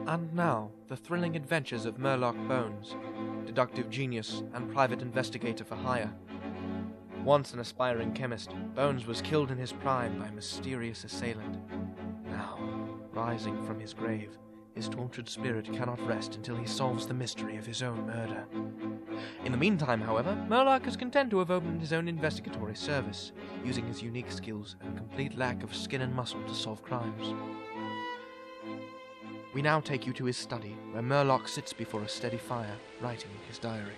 And now, the thrilling adventures of Murloc Bones, deductive genius and private investigator for hire. Once an aspiring chemist, Bones was killed in his prime by a mysterious assailant. Now, rising from his grave, his tortured spirit cannot rest until he solves the mystery of his own murder. In the meantime, however, Murloc is content to have opened his own investigatory service, using his unique skills and complete lack of skin and muscle to solve crimes. We now take you to his study, where Murloc sits before a steady fire, writing his diary.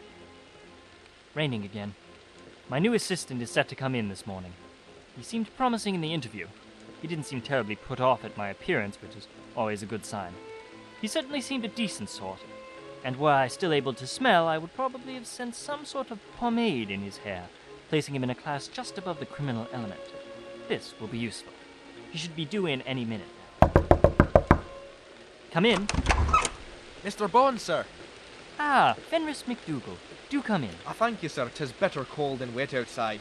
Raining again. My new assistant is set to come in this morning. He seemed promising in the interview. He didn't seem terribly put off at my appearance, which is always a good sign. He certainly seemed a decent sort, and were I still able to smell, I would probably have sent some sort of pomade in his hair, placing him in a class just above the criminal element. This will be useful. He should be due in any minute now. Come in. Mr. Bones, sir. Ah, Fenris McDougal. Do come in. I thank you, sir. 'Tis better cold than wet outside.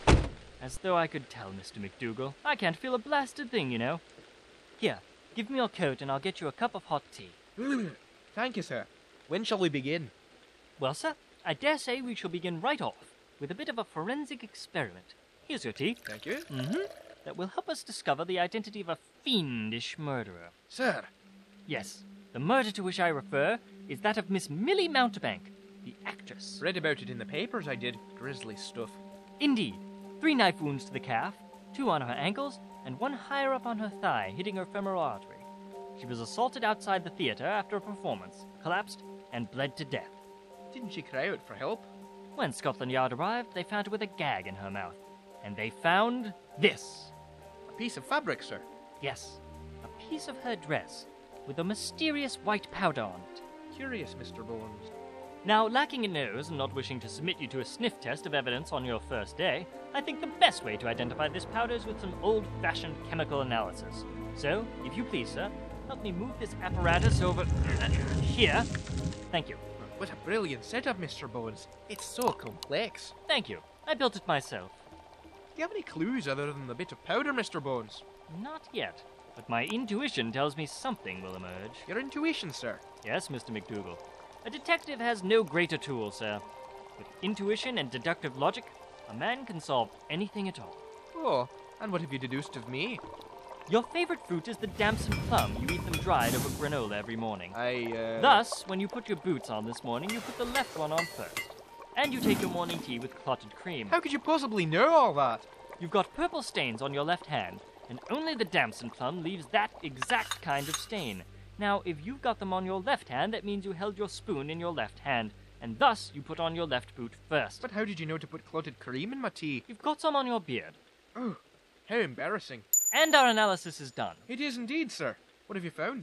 As though I could tell, Mr. McDougal. I can't feel a blasted thing, you know. Here, give me your coat and I'll get you a cup of hot tea. Thank you, sir. When shall we begin? Well, sir, I dare say we shall begin right off with a bit of a forensic experiment. Here's your tea. Thank you. That will help us discover the identity of a fiendish murderer. Sir. Yes, the murder to which I refer is that of Miss Millie Mountebank, the actress. Read about it in the papers, I did. Grisly stuff. Indeed. 3 knife wounds to the calf, 2 on her ankles, and 1 higher up on her thigh, hitting her femoral artery. She was assaulted outside the theater after a performance, collapsed, and bled to death. Didn't she cry out for help? When Scotland Yard arrived, they found her with a gag in her mouth. And they found this. A piece of fabric, sir. Yes, a piece of her dress, with a mysterious white powder on it. Curious, Mr. Bones. Now, lacking a nose and not wishing to submit you to a sniff test of evidence on your first day, I think the best way to identify this powder is with some old-fashioned chemical analysis. So, if you please, sir, help me move this apparatus over here. Thank you. What a brilliant setup, Mr. Bones. It's so complex. Thank you. I built it myself. Do you have any clues other than the bit of powder, Mr. Bones? Not yet, but my intuition tells me something will emerge. Your intuition, sir? Yes, Mr. McDougal. A detective has no greater tool, sir. With intuition and deductive logic, a man can solve anything at all. Oh, and what have you deduced of me? Your favorite fruit is the damson plum. You eat them dried over granola every morning. Thus, Thus, when you put your boots on this morning, you put the left one on first. And you take your morning tea with clotted cream. how could you possibly know all that? You've got purple stains on your left hand, and only the damson plum leaves that exact kind of stain. Now, if you've got them on your left hand, that means you held your spoon in your left hand, and thus you put on your left boot first. But how did you know to put clotted cream in my tea? You've got some on your beard. Oh, how embarrassing. And our analysis is done. It is indeed, sir. What have you found?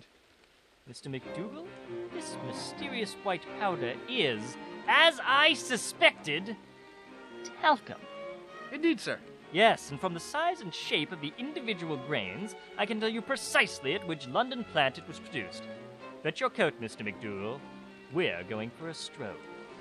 Mr. McDougal, this mysterious white powder is, as I suspected, talcum. Indeed, sir. Yes, and from the size and shape of the individual grains, I can tell you precisely at which London plant it was produced. Fetch your coat, Mr. McDougal. We're going for a stroll.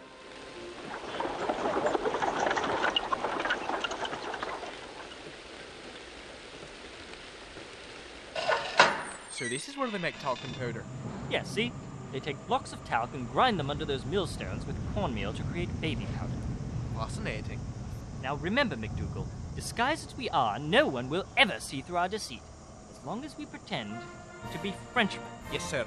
So this is where they make talcum powder. Yes, see? They take blocks of talc and grind them under those millstones with cornmeal to create baby powder. Fascinating. Now remember, McDougal, disguised as we are, no one will ever see through our deceit, as long as we pretend to be Frenchmen. Yes, sir.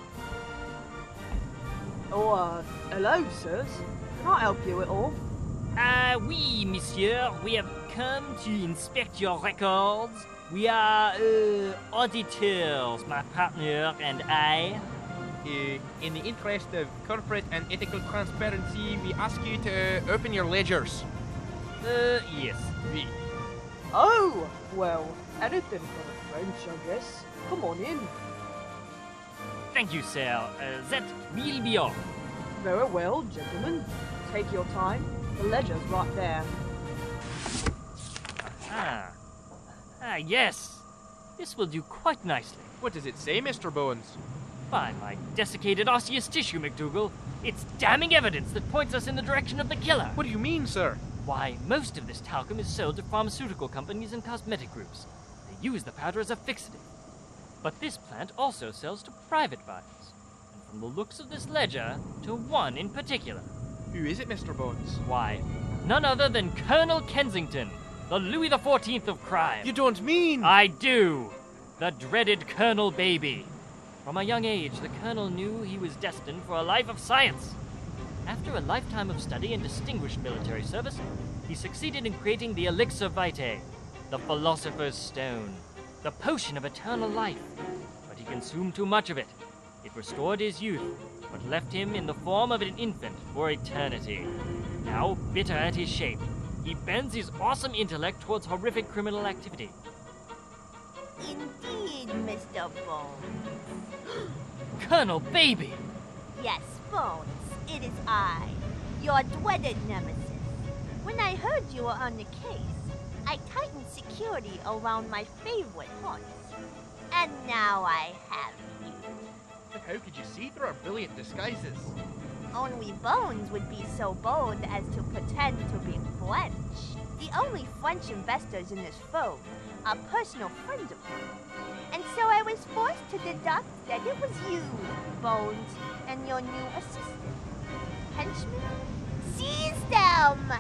Oh, hello, sirs. Can I help you at all? Oui, monsieur. We have come to inspect your records. We are, auditors, my partner and I. In the interest of corporate and ethical transparency, we ask you to open your ledgers. Yes, oui. Oh, well, anything for the French, I guess. Come on in. Thank you, sir. That will be all. Very well, gentlemen. Take your time. The ledger's right there. Yes. This will do quite nicely. What does it say, Mr. Bones? By my desiccated osseous tissue, McDougal, it's damning evidence that points us in the direction of the killer. What do you mean, sir? Why, most of this talcum is sold to pharmaceutical companies and cosmetic groups. They use the powder as a fixative. But this plant also sells to private buyers. from the looks of this ledger, to one in particular. Who is it, Mr. Bones? Why, none other than Colonel Kensington, the Louis XIV of crime. You don't mean... I do! The dreaded Colonel Baby. From a young age, the Colonel knew he was destined for a life of science. After a lifetime of study and distinguished military service, he succeeded in creating the Elixir Vitae, the Philosopher's Stone, the potion of eternal life. But he consumed too much of it. It restored his youth, but left him in the form of an infant for eternity. Now, bitter at his shape, he bends his awesome intellect towards horrific criminal activity. Indeed, Mr. Bones. Colonel Baby! Yes, Bones, it is I, your dreaded nemesis. When I heard you were on the case, I tightened security around my favorite haunts. And now I have you. But how could you see through our brilliant disguises? Only Bones would be so bold as to pretend to be French. The only French investors in this firm are personal friends of mine. And so I was forced to deduct that it was you, Bones, and your new assistant. Henchmen? Seize them!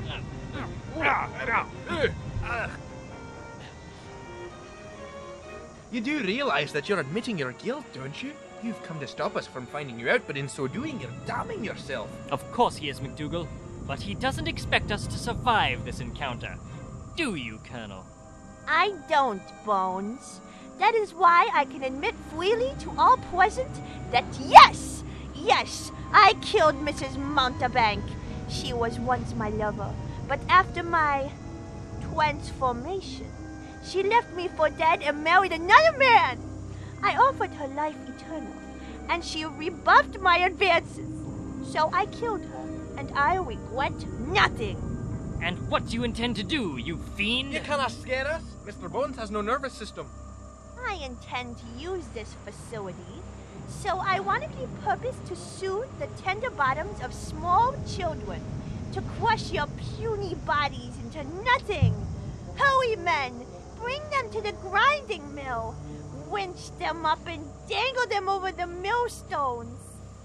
You do realize that you're admitting your guilt, don't you? You've come to stop us from finding you out, but in so doing, you're damning yourself. Of course he is, McDougal, but he doesn't expect us to survive this encounter. Do you, Colonel? I don't, Bones. That is why I can admit freely to all present that yes, I killed Mrs. Mountebank. She was once my lover, but after my transformation, she left me for dead and married another man. I offered her life eternal, and she rebuffed my advances. So I killed her, and I regret nothing. And what do you intend to do, you fiend? You cannot scare us. Mr. Bones has no nervous system. I intend to use this facility, so ironically purpose to soothe the tender bottoms of small children, to crush your puny bodies into nothing. Hurry, men! Bring them to the grinding mill. Winch them up and dangle them over the millstones.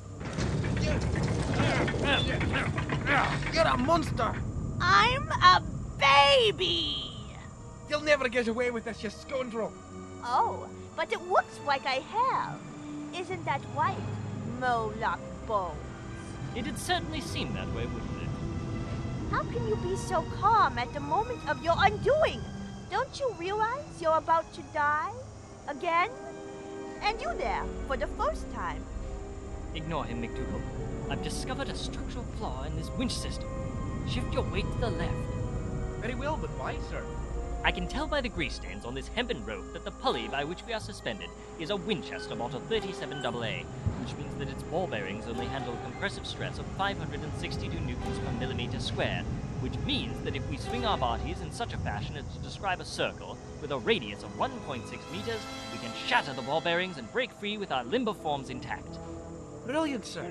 You're a monster. I'm a baby! You'll never get away with this, you scoundrel. Oh, but it looks like I have. Isn't that right, Moloch Bones? It'd certainly seem that way, wouldn't it? How can you be so calm at the moment of your undoing? Don't you realize you're about to die? Again? And you there, for the first time. Ignore him, McDougal. I've discovered a structural flaw in this winch system. Shift your weight to the left. Very well, but why, sir? I can tell by the grease stains on this hempen rope that the pulley by which we are suspended is a Winchester Model 37AA, which means that its ball bearings only handle a compressive stress of 562 newtons per millimeter squared, which means that if we swing our bodies in such a fashion as to describe a circle with a radius of 1.6 meters, we can shatter the ball bearings and break free with our limber forms intact. Brilliant, sir.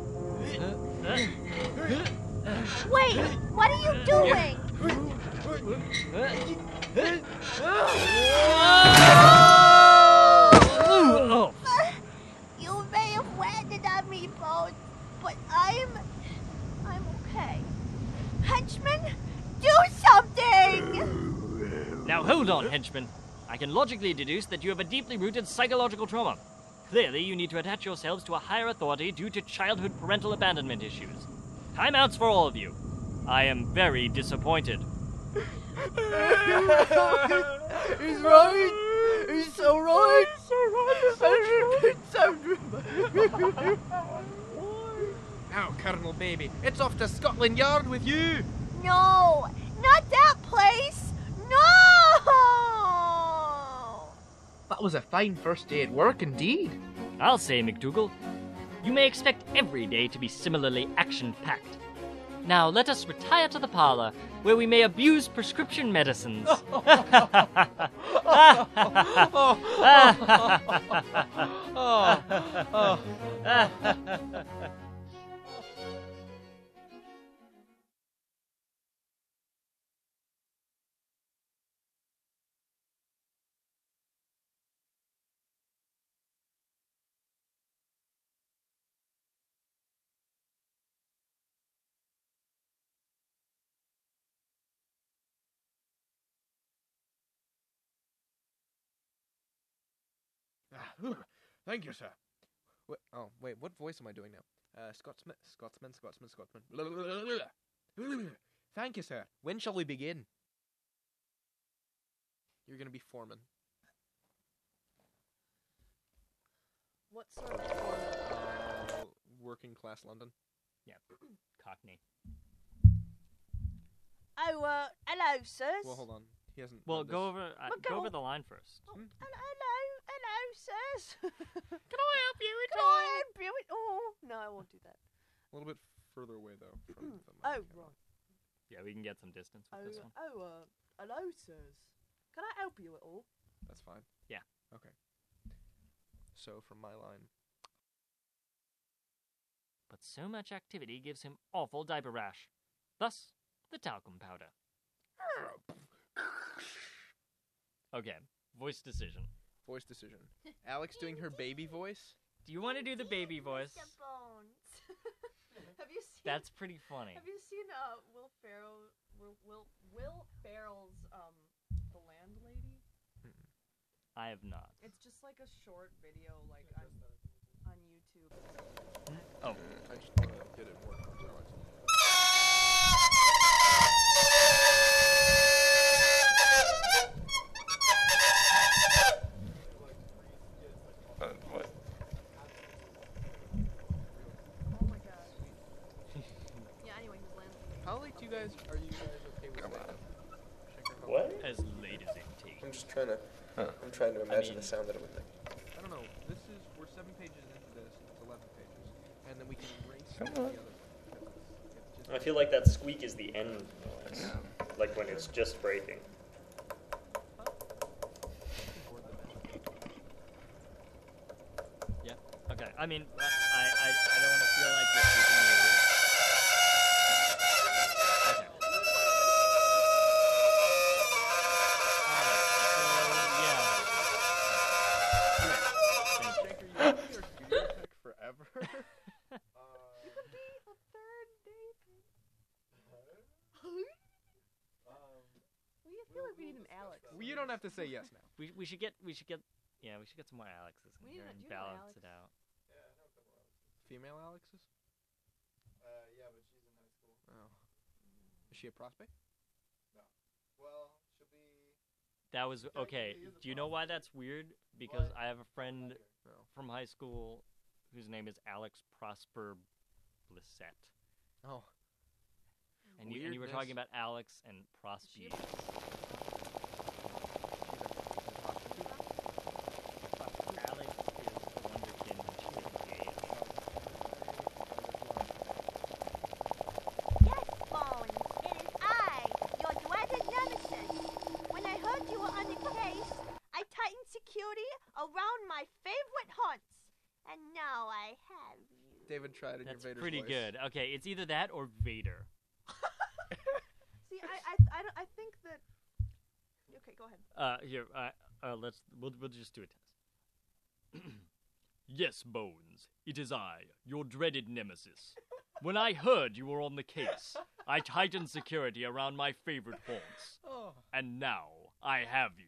Wait, what are you doing? Oh! You may have landed on me, Bones, but I'm okay. Henchman, do something! Now hold on, henchman. I can logically deduce that you have a deeply rooted psychological trauma. Clearly, you need to attach yourselves to a higher authority due to childhood parental abandonment issues. Timeouts for all of you. I am very disappointed. He's right. He's so right. Now, Colonel Baby, it's off to Scotland Yard with you. No, not that place! No! That was a fine first day at work indeed. I'll say, McDougal, you may expect every day to be similarly action-packed. Now let us retire to the parlor, where we may abuse prescription medicines. Thank you, sir. Wait, what voice am I doing now? Scotsman. Thank you, sir. When shall we begin? You're gonna be foreman. What sort of format? Working class London. Yeah, Cockney. Oh, hello, sirs. Well, hold on. He hasn't. Well, read go this. over the line first. Oh, hello, sirs. Can I help you? Can I help you? Oh, no, I won't do that. A little bit further away though. From the Oh, mic. right. Yeah, we can get some distance with this one. Hello, sirs. Can I help you at all? That's fine. Yeah. Okay. So from my line. But so much activity gives him awful diaper rash. Thus, the talcum powder. Okay, voice decision. Voice decision. Alex doing her baby voice. Do you want to do the baby voice? Mr. Bones. Have you seen? That's pretty funny. Have you seen Will Ferrell's The Landlady? I have not. It's just like a short video, like on YouTube. Oh, I just want to get it more towards Alex. What? Oh my gosh. Yeah. Anyway, his landlady. How late do you guys? Are you guys okay with Come that? on. Check your phone. What? as late as it takes. I'm just trying to. Huh. I'm trying to imagine mean- the sound that it would make. I don't know. We're 7 pages into this. It's 11 pages, and then we can race Come the on. other one. It's I feel like that squeak is the end noise, like when it's just breaking. Yeah. Okay. I mean, I don't want to feel like we're keeping you here. Okay. Alright, so, yeah. Thank you. Jake, are you gonna be our studio tech forever? You could be a third David. We feel like we need an Alex. Well, you don't have to say yes now. We should get some more Alexes in We here need a- and do you know balance Alex? it out. Female Alexis? Yeah, but she's in high school. Oh. Is she a prospect? Well, she'll be. That was okay. Do you know why that's weird? Because I have a friend No. from high school whose name is Alex Prosper Blissett. Oh. And you were Weirdness. talking about Alex and She Prospe. a- Alex is a wonderkin and she is gay. Yes, Bones. It is I, your dreaded nemesis. When I heard you were on the case, I tightened security around my favorite haunts. And now I have you. David tried in That's your Vader's pretty voice. good. Okay, it's either that or Vader. See, I think that. Okay, go ahead. Here, we'll just do a test. Yes, Bones, it is I, your dreaded nemesis. When I heard you were on the case, I tightened security around my favorite haunts. Oh. And now I have you.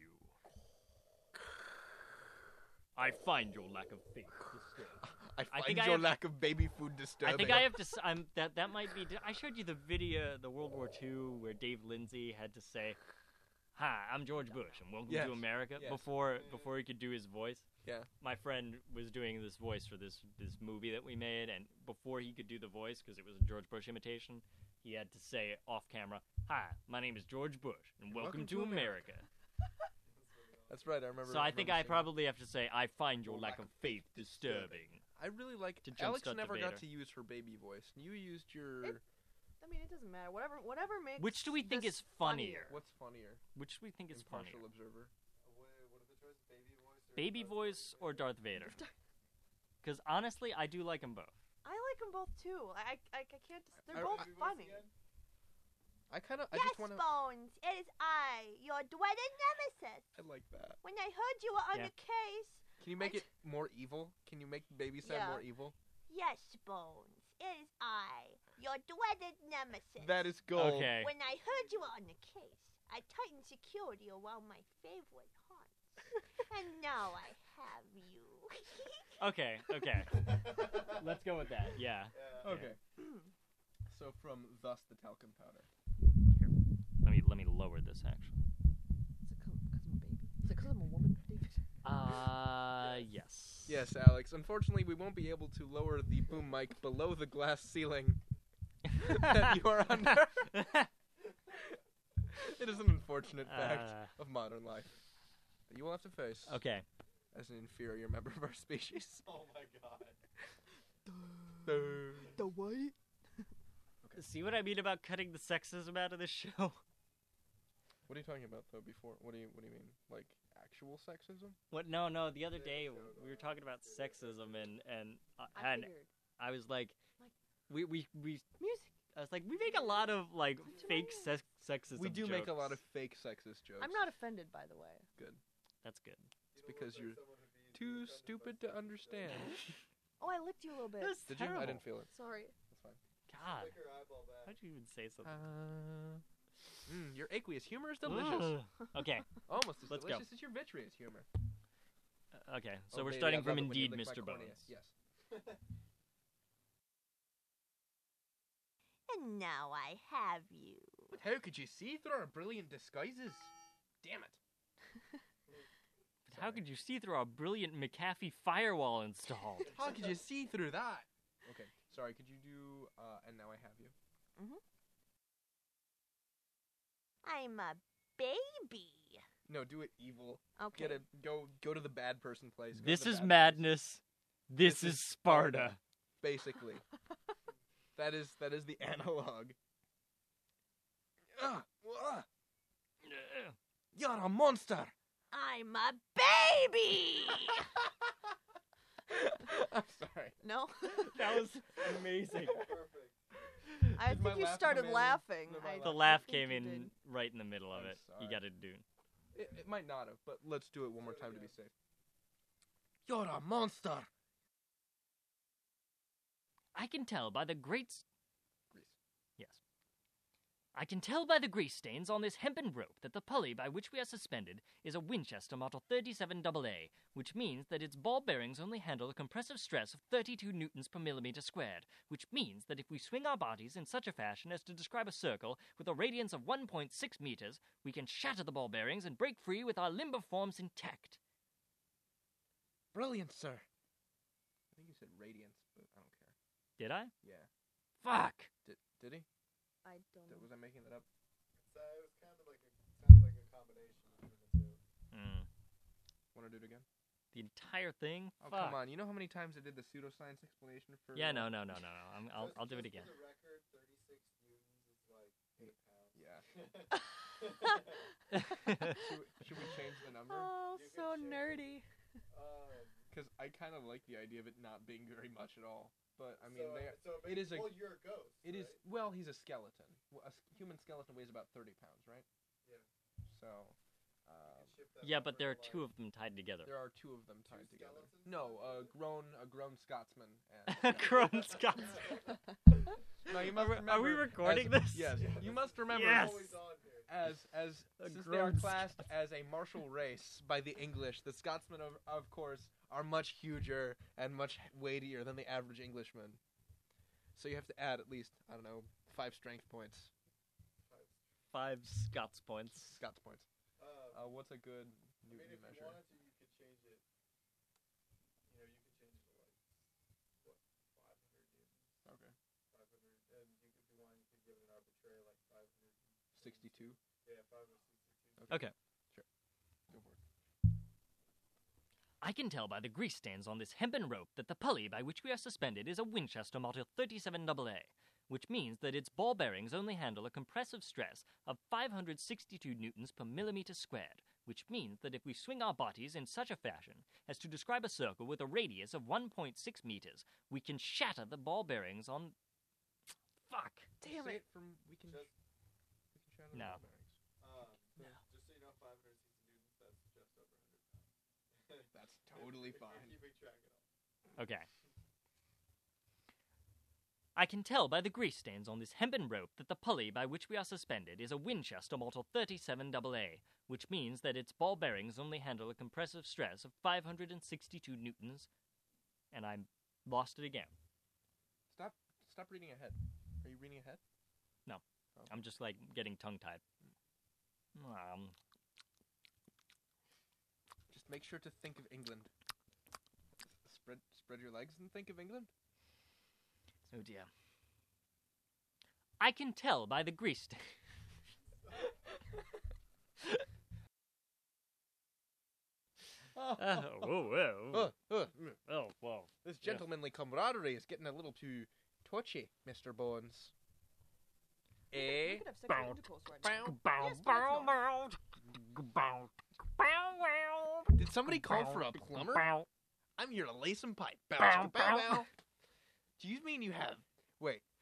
I find your lack of faith disturbing. I I find think I your have- lack of baby food disturbing. I think I have to. That might be. I showed you the video, the World War II, where Dave Lindsay had to say, "Hi, I'm George Bush, and welcome Yes, to America." yes. Before he could do his voice. Yeah. My friend was doing this voice for this movie that we made, and before he could do the voice, because it was a George Bush imitation, he had to say off camera, "Hi, my name is George Bush, and welcome to America." That's right. I remember. So I think I remember seeing probably have to say, "I find your lack of faith disturbing." that. I really like. to Alex jumpstart the never got Vader. to use her baby voice. You used your. I mean, it doesn't matter. Whatever makes. Which do we think this is funnier? What's funnier? Which do we think is funnier? Impartial observer. What are the choices? Baby voice or Darth Vader? Because honestly, I do like them both. I like them both too. I can't. They're I- both I- funny. I kind of. I Yes, just want to. Bones. It is I, your dreaded nemesis. I like that. When I heard you were on Yeah. the case, Can you make it more evil? Can you make baby sound Yeah. more evil? yes, Bones. It is I, your dreaded nemesis. That is gold. Okay. When I heard you were on the case, I tightened security around my favorite haunts. And now I have you. Okay. Let's go with that. Yeah. Okay. So from thus the talcum powder. Here, let me lower this actually. Is it because I'm a baby? Is it because I'm a woman, David? Yes. Yes, Alex. Unfortunately, we won't be able to lower the boom mic below the glass ceiling that you are under. It is an unfortunate fact of modern life that you will have to face Okay. as an inferior member of our species. Oh my god. The what? See what I mean about cutting the sexism out of this show? What are you talking about, though? Before, what do you mean? Like actual sexism? What? No. The other day we were talking about sexism, and I figured. I was like, we Music. I was like, we make a lot of like fake sexism. We do make a jokes. lot of fake sexist jokes. I'm not offended, by the way. Good. That's good. It's because you're too stupid to understand. Oh, I licked you a little bit. That's Did terrible. you? I didn't feel it. Sorry. That's fine. God, Flick her eyeball back. how'd you even say something? Your aqueous humor is delicious. Ugh. Okay. Almost as Let's go. delicious as your vitreous humor. Okay. So Oh, we're baby, starting I from love it when you Indeed, lick my Mr. cornea. Bones. Yes. And now I have you. But how could you see through our brilliant disguises? Damn it. But how could you see through our brilliant McAfee firewall installed? How could you see through that? Okay, sorry, could you do, and now I have you? I'm a baby. No, do it evil. Okay. Get it, go to the bad person place. Go to This the is bad place. madness. This is Sparta. Basically. that is the analog. You're a monster! I'm a baby. I'm sorry. No? That was amazing. Perfect. I Did my think you laugh started come in? laughing. Did my I The laugh- laugh think came you in did. right in the middle of I'm it. sorry. You gotta do. It might not have, but let's do it one more time to be safe. You're a monster! I can tell by the great... Grease. Yes. I can tell by the grease stains on this hempen rope that the pulley by which we are suspended is a Winchester Model 37AA, which means that its ball bearings only handle a compressive stress of 32 newtons per millimeter squared, which means that if we swing our bodies in such a fashion as to describe a circle with a radius of 1.6 meters, we can shatter the ball bearings and break free with our limber forms intact. Brilliant, sir. I think you said radiance, but I don't care. Did I? Yeah. Fuck! Did he? I don't know. Was I making that up? So it was kind of like sounded like a combination between the two. Want to do it again? The entire thing? Oh, Fuck. come on. You know how many times I did the pseudoscience explanation for... Yeah, no. I'll do it Just again. For the record, 36 newtons is like 8 pounds. Yeah. Yeah. Should we change the number? Oh, You so can check. nerdy. Because I kind of like the idea of it not being very much at all. But, I mean, so it is a... well, you're a ghost. It is... right? Well, he's a skeleton. Well, a human skeleton weighs about 30 pounds, right? Yeah. So... You can shift that Yeah, but number there are to, two like, of them tied together. There are two of them tied together. skeletons? No, a grown Scotsman. Grown Scots. No, you must remember. Are we recording as- this? Yes. You must remember. Yes. Always on here. As A since they are grown classed as a martial race by the English, the Scotsmen of course are much huger and much weightier than the average Englishman. So you have to add at least, I don't know, 5 strength points. 5 Scots points. Scots points. What's a good I mean, Newton if measure? you wanted to, you could change it. You know, you could change it to like, what, 500 newtons? Okay. 500, and you could, if you want, you could give it an arbitrary, like 500. 62. Yeah, 562. Okay. Go for it. I can tell by the grease stains on this hempen rope that the pulley by which we are suspended is a Winchester Model 37AA, which means that its ball bearings only handle a compressive stress of 562 newtons per millimeter squared, which means that if we swing our bodies in such a fashion as to describe a circle with a radius of 1.6 meters, we can shatter the ball bearings on... Fuck! Damn Say it. from we can Just- shatter No. the bearings. So just so you know, 560 newtons, that's just over 100 pounds. That's totally If you're fine. keeping track at all. Okay. I can tell by the grease stains on this hempen rope that the pulley by which we are suspended is a Winchester Model 37AA, which means that its ball bearings only handle a compressive stress of 562 newtons, and I lost it again. Stop reading ahead. Are you reading ahead? No. Oh. I'm just, getting tongue-tied. Just make sure to think of England. Spread your legs and think of England. Oh, dear. I can tell by the grease stain. Oh, whoa. This gentlemanly camaraderie is getting a little too touchy, Mr. Bones. We could have sexual intercourse right now. Did somebody call for a plumber? I'm here to lay some pipe. Bow, bow, bow. Do you mean you have... Wait,